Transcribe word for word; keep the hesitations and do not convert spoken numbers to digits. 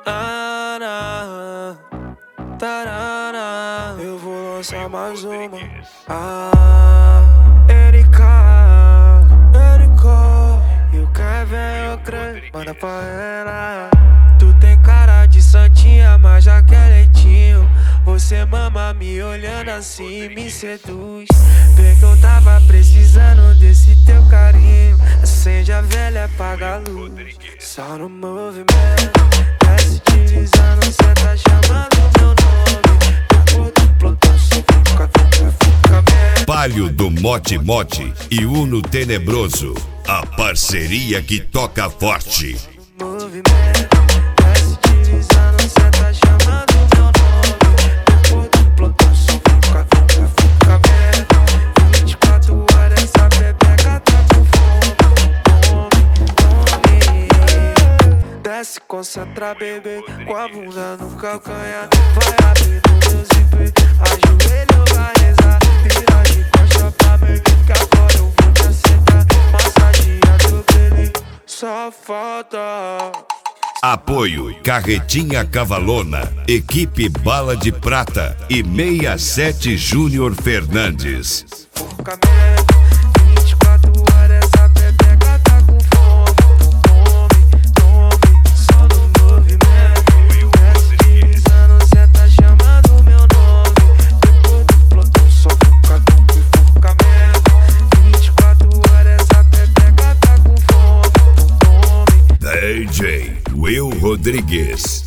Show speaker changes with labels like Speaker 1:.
Speaker 1: Tarana, tarana. Eu vou lançar mais uma. Ah, Erika, Erika. E o Kevin eu creio, manda pra ela. Tu tem cara de santinha, mas já quer leitinho. Você mama me olhando assim, me seduz. Vê que eu tava precisando desse teu carinho. Acende a velha, apaga a luz. Só no movimento, desce deslizando, cê tá chamando meu nome. Depois do plantão, só fica, fica, fica bem.
Speaker 2: Palio do Mote Mote e Uno Tenebroso, a parceria que toca forte.
Speaker 1: Movimento, desce deslizando, cê tá chamando meu nome. Depois do plantão, só fica, fica, fica bem. vinte e quatro horas, essa pepeca tá com fome. Desce, concentra, bebê, com a bunda no calcanhar. Vai abrindo meu zíper, ajoelho, vai rezar. Vira de costa pra mim, que agora eu vou te acertar. Massagear teu pele, só falta.
Speaker 2: Apoio Carretinha Cavalona, Equipe Bala de Prata e sessenta e sete Júnior Fernandes.
Speaker 1: vinte e quatro horas, essa pepeca tá com fome. Tome, tome, só no movimento. Desce deslizando, cê tá chamando meu nome. Depois do plantão, só foca no enforcamento. vinte e quatro horas, essa pepeca tá com fome. Tome.
Speaker 2: D J Will Rodrigues.